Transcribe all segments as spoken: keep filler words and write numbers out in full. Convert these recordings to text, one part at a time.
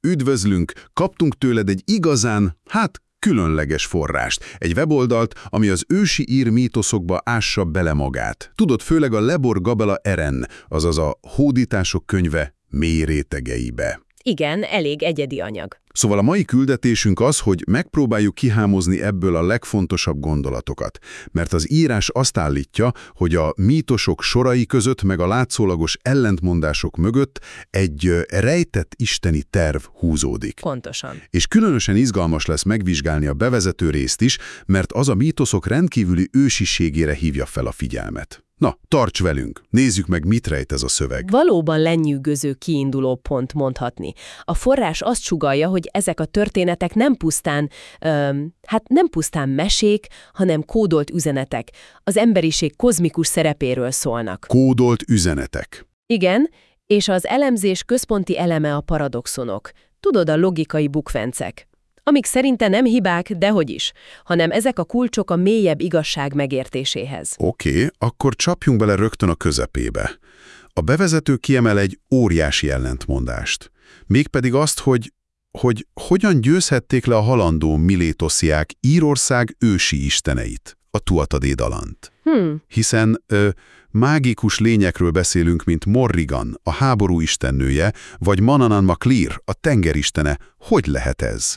Üdvözlünk, kaptunk tőled egy igazán, hát különleges forrást. Egy weboldalt, ami az ősi ír mítoszokba ássa bele magát. Tudod, főleg a Lebor Gabela Eren, azaz a Hódítások könyve mély rétegeibe. Igen, elég egyedi anyag. Szóval a mai küldetésünk az, hogy megpróbáljuk kihámozni ebből a legfontosabb gondolatokat. Mert az írás azt állítja, hogy a mítosok sorai között meg a látszólagos ellentmondások mögött egy ö, rejtett isteni terv húzódik. Pontosan. És különösen izgalmas lesz megvizsgálni a bevezető részt is, mert az a mítoszok rendkívüli ősiségére hívja fel a figyelmet. Na, tarts velünk! Nézzük meg, mit rejt ez a szöveg. Valóban lenyűgöző kiinduló pont mondhatni. A forrás azt sugallja, hogy ezek a történetek nem pusztán, öm, hát nem pusztán mesék, hanem kódolt üzenetek. Az emberiség kozmikus szerepéről szólnak. Kódolt üzenetek. Igen, és az elemzés központi eleme a paradoxonok. Tudod, a logikai bukfencek. Amik szerinte nem hibák, dehogy is, hanem ezek a kulcsok a mélyebb igazság megértéséhez. Oké, okay, akkor csapjunk bele rögtön a közepébe. A bevezető kiemel egy óriási ellentmondást. Mégpedig azt, hogy, hogy hogyan győzhették le a halandó milétosziák Írország ősi isteneit, a Tuatha-Dé Dalant. Hmm. Hiszen ö, mágikus lényekről beszélünk, mint Morrigan, a háború istennője, vagy Manannán mac Lir, a tengeristene. Hogy lehet ez?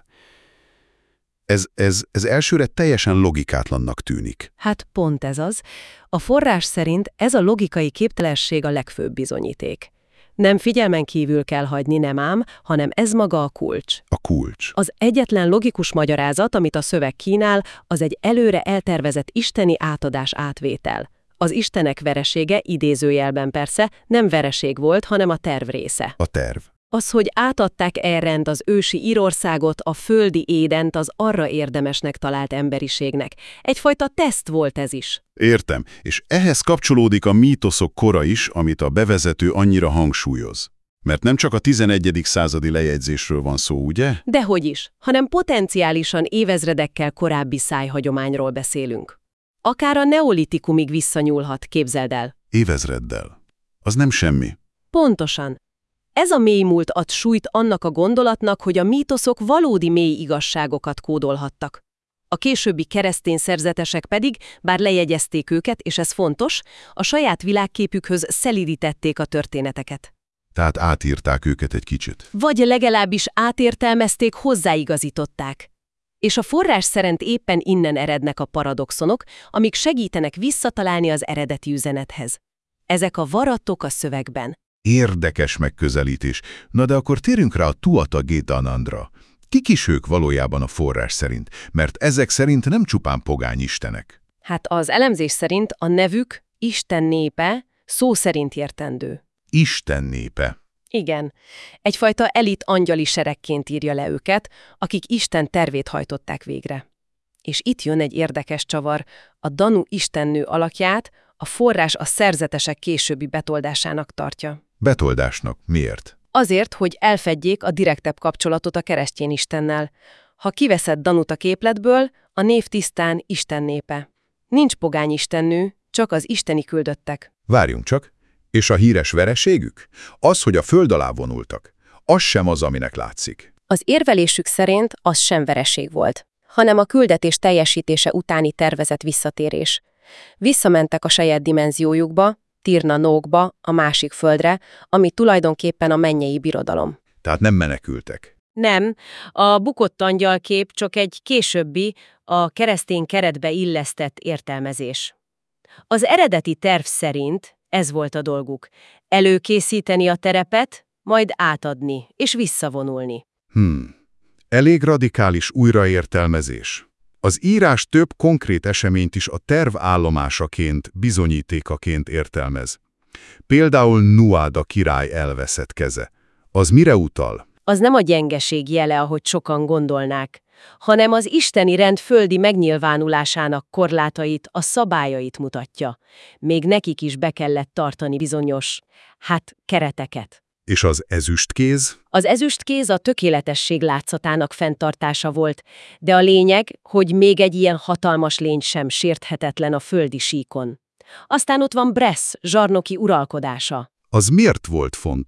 Ez, ez, ez elsőre teljesen logikátlannak tűnik. Hát pont ez az. A forrás szerint ez a logikai képtelenség a legfőbb bizonyíték. Nem figyelmen kívül kell hagyni, nem ám, hanem ez maga a kulcs. A kulcs. Az egyetlen logikus magyarázat, amit a szöveg kínál, az egy előre eltervezett isteni átadás átvétel. Az istenek veresége, idézőjelben persze, nem vereség volt, hanem a terv része. A terv. Az, hogy átadták Errend az ősi Írországot, a földi Édent az arra érdemesnek talált emberiségnek. Egyfajta teszt volt ez is. Értem, és ehhez kapcsolódik a mítoszok kora is, amit a bevezető annyira hangsúlyoz. Mert nem csak a tizenegyedik századi lejegyzésről van szó, ugye? Dehogy is, hanem potenciálisan évezredekkel korábbi szájhagyományról beszélünk. Akár a neolitikumig visszanyúlhat, képzeld el. Évezreddel. Az nem semmi. Pontosan. Ez a mély múlt ad súlyt annak a gondolatnak, hogy a mítoszok valódi mély igazságokat kódolhattak. A későbbi keresztény szerzetesek pedig, bár lejegyezték őket, és ez fontos, a saját világképükhöz szelídítették a történeteket. Tehát átírták őket egy kicsit. Vagy legalábbis átértelmezték, hozzáigazították. És a forrás szerint éppen innen erednek a paradoxonok, amik segítenek visszatalálni az eredeti üzenethez. Ezek a varatok a szövegben. Érdekes megközelítés. Na de akkor térjünk rá a Tuatha-Dé Danantra. Kik is ők valójában a forrás szerint? Mert ezek szerint nem csupán pogány istenek. Hát az elemzés szerint a nevük Isten népe szó szerint értendő. Isten népe. Igen. Egyfajta elit angyali seregként írja le őket, akik Isten tervét hajtották végre. És itt jön egy érdekes csavar. A Danu istennő alakját a forrás a szerzetesek későbbi betoldásának tartja. Betoldásnak. Miért? Azért, hogy elfedjék a direktebb kapcsolatot a keresztény istennel. Ha kiveszed Danut a képletből, a név tisztán Isten népe. Nincs pogány istennő, csak az isteni küldöttek. Várjunk csak. És a híres vereségük? Az, hogy a föld alá vonultak. Az sem az, aminek látszik. Az érvelésük szerint az sem vereség volt, hanem a küldetés teljesítése utáni tervezett visszatérés. Visszamentek a saját dimenziójukba, Tirna-Nógba, a másik földre, ami tulajdonképpen a mennyei birodalom. Tehát nem menekültek. Nem, a bukott angyalkép csak egy későbbi, a keresztény keretbe illesztett értelmezés. Az eredeti terv szerint ez volt a dolguk, előkészíteni a terepet, majd átadni és visszavonulni. Hmm. Elég radikális újraértelmezés. Az írás több konkrét eseményt is a terv állomásaként, bizonyítékaként értelmez. Például Nuada király elveszett keze. Az mire utal? Az nem a gyengeség jele, ahogy sokan gondolnák, hanem az isteni rend földi megnyilvánulásának korlátait, a szabályait mutatja. Még nekik is be kellett tartani bizonyos, hát kereteket. És az ezüstkéz? Az ezüstkéz a tökéletesség látszatának fenntartása volt, de a lényeg, hogy még egy ilyen hatalmas lény sem sérthetetlen a földi síkon. Aztán ott van Bresz, zsarnoki uralkodása. Az miért volt fontos?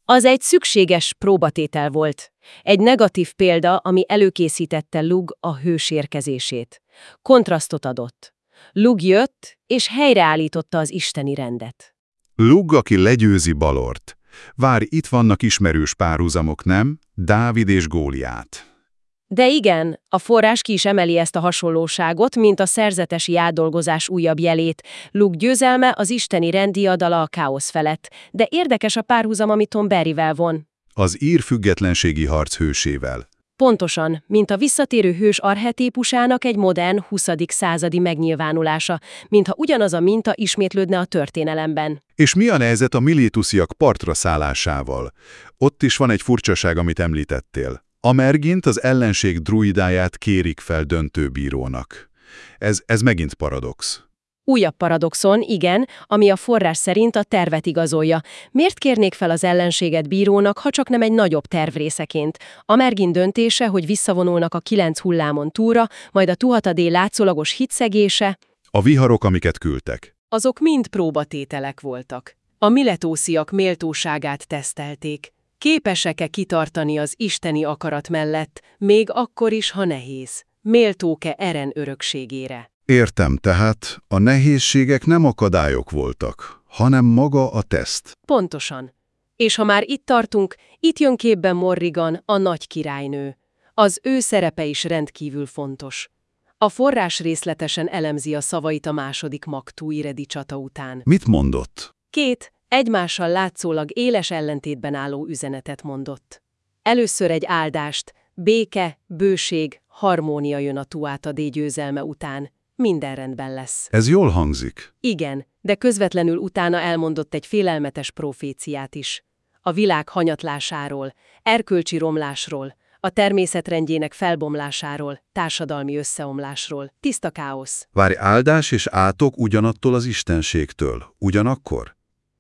Az egy szükséges próbatétel volt. Egy negatív példa, ami előkészítette Lug a hős érkezését. Kontrasztot adott. Lug jött, és helyreállította az isteni rendet. Lug, aki legyőzi Balort. Várj, itt vannak ismerős párhuzamok, nem? Dávid és Góliát. De igen, a forrás ki is emeli ezt a hasonlóságot, mint a szerzetesi átdolgozás újabb jelét. Lug győzelme az isteni rend diadala a káosz felett, de érdekes a párhuzam, amit Tom Berryvel von. Az ír függetlenségi harc hősével. Pontosan, mint a visszatérő hős archetípusának egy modern, huszadik századi megnyilvánulása, mintha ugyanaz a minta ismétlődne a történelemben. És mi a helyzet a milétusziak partra szállásával? Ott is van egy furcsaság, amit említettél. Amergint az ellenség druidáját kérik fel döntőbírónak. Ez, ez megint paradox. Újabb paradoxon, igen, ami a forrás szerint a tervet igazolja. Miért kérnék fel az ellenséget bírónak, ha csak nem egy nagyobb terv részeként? Amergin döntése, hogy visszavonulnak a kilenc hullámon túlra, majd a Tuatha-Dé látszólagos hitszegése. A viharok, amiket küldtek. Azok mind próbatételek voltak. A miletósziak méltóságát tesztelték. Képesek-e kitartani az isteni akarat mellett, még akkor is, ha nehéz? Méltók-e Eren örökségére? Értem, tehát a nehézségek nem akadályok voltak, hanem maga a teszt. Pontosan. És ha már itt tartunk, itt jön képbe Morrigan, a nagy királynő. Az ő szerepe is rendkívül fontos. A forrás részletesen elemzi a szavait a második Magtúiredi csata után. Mit mondott? Két, egymással látszólag éles ellentétben álló üzenetet mondott. Először egy áldást, béke, bőség, harmónia jön a Tuatha-Dé győzelme után. Minden rendben lesz. Ez jól hangzik. Igen, de közvetlenül utána elmondott egy félelmetes proféciát is. A világ hanyatlásáról, erkölcsi romlásról, a természetrendjének felbomlásáról, társadalmi összeomlásról, tiszta káosz. Várj, áldás és átok ugyanattól az istenségtől. Ugyanakkor?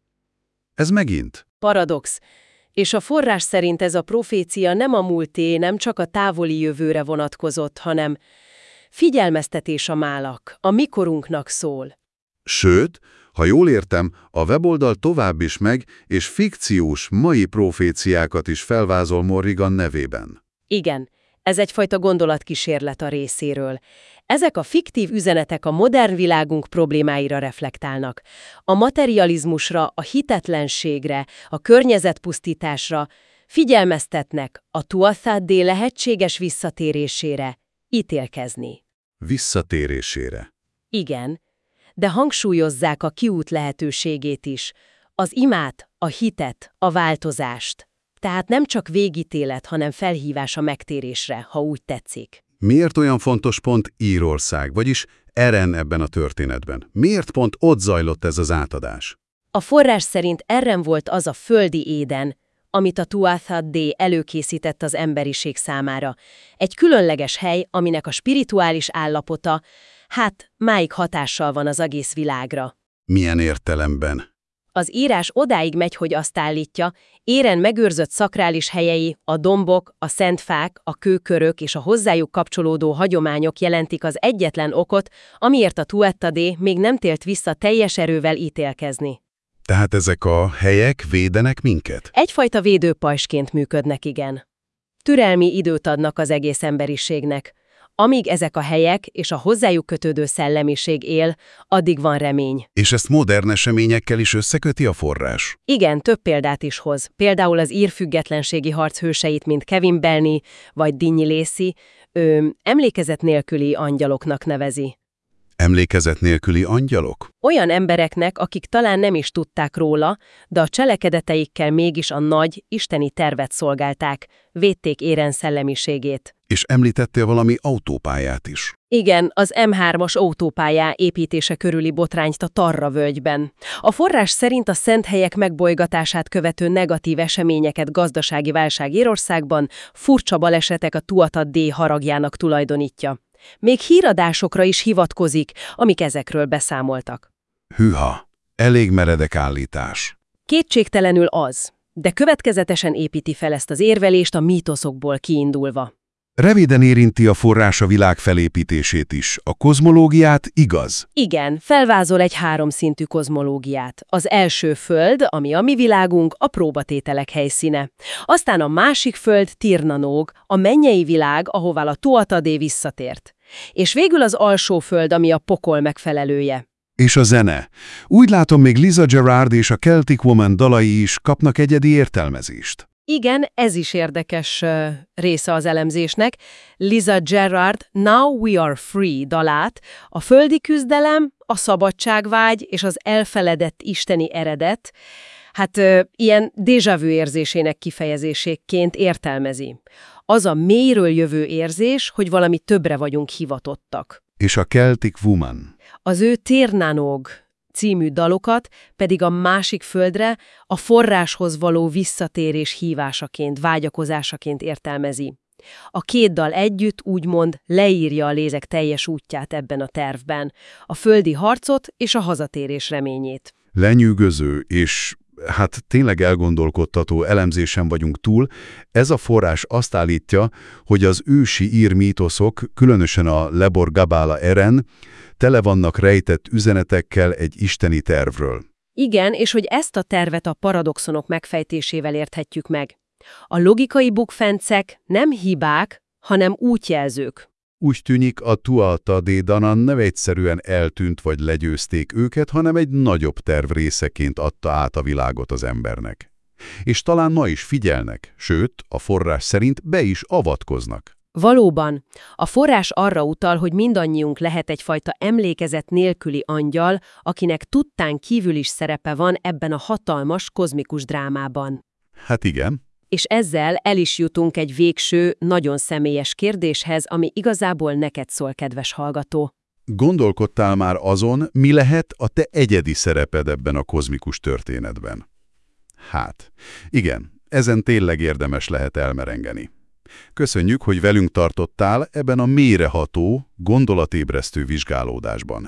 Ez megint? Paradox. És a forrás szerint ez a profécia nem a múlté, nem csak a távoli jövőre vonatkozott, hanem figyelmeztetés a málak, a mikorunknak szól. Sőt, ha jól értem, a weboldal tovább is meg, és fikciós, mai proféciákat is felvázol Morrigan nevében. Igen, ez egyfajta gondolatkísérlet a részéről. Ezek a fiktív üzenetek a modern világunk problémáira reflektálnak. A materializmusra, a hitetlenségre, a környezetpusztításra figyelmeztetnek a Tuatha-Dé lehetséges visszatérésére, ítélkezni. Visszatérésére. Igen, de hangsúlyozzák a kiút lehetőségét is, az imát, a hitet, a változást. Tehát nem csak végítélet, hanem felhívás a megtérésre, ha úgy tetszik. Miért olyan fontos pont Írország, vagyis Eren ebben a történetben? Miért pont ott zajlott ez az átadás? A forrás szerint Eren volt az a földi Éden, amit a Tuatha-Dé előkészített az emberiség számára. Egy különleges hely, aminek a spirituális állapota, hát máig hatással van az egész világra. Milyen értelemben? Az írás odáig megy, hogy azt állítja, Éren megőrzött szakrális helyei, a dombok, a szent fák, a kőkörök és a hozzájuk kapcsolódó hagyományok jelentik az egyetlen okot, amiért a Tuatha-Dé még nem tért vissza teljes erővel ítélkezni. Tehát ezek a helyek védenek minket? Egyfajta védőpajsként működnek, igen. Türelmi időt adnak az egész emberiségnek. Amíg ezek a helyek és a hozzájuk kötődő szellemiség él, addig van remény. És ezt modern eseményekkel is összeköti a forrás? Igen, több példát is hoz. Például az ír függetlenségi harc hőseit, mint Kevin Belney vagy Dinny Lacy, ő emlékezet nélküli angyaloknak nevezi. Emlékezet nélküli angyalok? Olyan embereknek, akik talán nem is tudták róla, de a cselekedeteikkel mégis a nagy, isteni tervet szolgálták, védték Éren szellemiségét. És említettél valami autópályát is. Igen, az em hármas autópályá építése körüli botrányt a Tarra völgyben. A forrás szerint a szent helyek megbolygatását követő negatív eseményeket gazdasági válság Írországban furcsa balesetek a Tuatha-Dé haragjának tulajdonítja. Még híradásokra is hivatkozik, amik ezekről beszámoltak. Hűha, elég meredek állítás. Kétségtelenül az, de következetesen építi fel ezt az érvelést a mítoszokból kiindulva. Röviden érinti a forrás a világ felépítését is. A kozmológiát, igaz? Igen, felvázol egy háromszintű kozmológiát. Az első föld, ami a mi világunk, a próbatételek helyszíne. Aztán a másik föld Tirnanóg, a mennyei világ, ahová a Tuatha-dé visszatért. És végül az alsó föld, ami a pokol megfelelője. És a zene. Úgy látom, még Lisa Gerrard és a Celtic Woman dalai is kapnak egyedi értelmezést. Igen, ez is érdekes uh, része az elemzésnek. Lisa Gerrard Now We Are Free dalát a földi küzdelem, a szabadságvágy és az elfeledett isteni eredet, hát uh, ilyen déjà vu érzésének kifejezéséként értelmezi. Az a mélyről jövő érzés, hogy valami többre vagyunk hivatottak. És a Celtic Woman. Az ő Tirnanóg című dalokat pedig a másik földre a forráshoz való visszatérés hívásaként, vágyakozásaként értelmezi. A két dal együtt úgymond leírja a lélek teljes útját ebben a tervben, a földi harcot és a hazatérés reményét. Lenyűgöző és hát tényleg elgondolkodtató elemzésen vagyunk túl. Ez a forrás azt állítja, hogy az ősi ír mítoszok, különösen a Lebor Gabála Eren, tele vannak rejtett üzenetekkel egy isteni tervről. Igen, és hogy ezt a tervet a paradoxonok megfejtésével érthetjük meg. A logikai bukfencek nem hibák, hanem útjelzők. Úgy tűnik, a Tuatha-dé Danann nem egyszerűen eltűnt vagy legyőzték őket, hanem egy nagyobb terv részeként adta át a világot az embernek. És talán ma is figyelnek, sőt, a forrás szerint be is avatkoznak. Valóban, a forrás arra utal, hogy mindannyiunk lehet egyfajta emlékezet nélküli angyal, akinek tudtán kívül is szerepe van ebben a hatalmas kozmikus drámában. Hát igen. És ezzel el is jutunk egy végső, nagyon személyes kérdéshez, ami igazából neked szól, kedves hallgató. Gondolkodtál már azon, mi lehet a te egyedi szereped ebben a kozmikus történetben? Hát, igen, ezen tényleg érdemes lehet elmerengeni. Köszönjük, hogy velünk tartottál ebben a mélyreható, gondolatébresztő vizsgálódásban.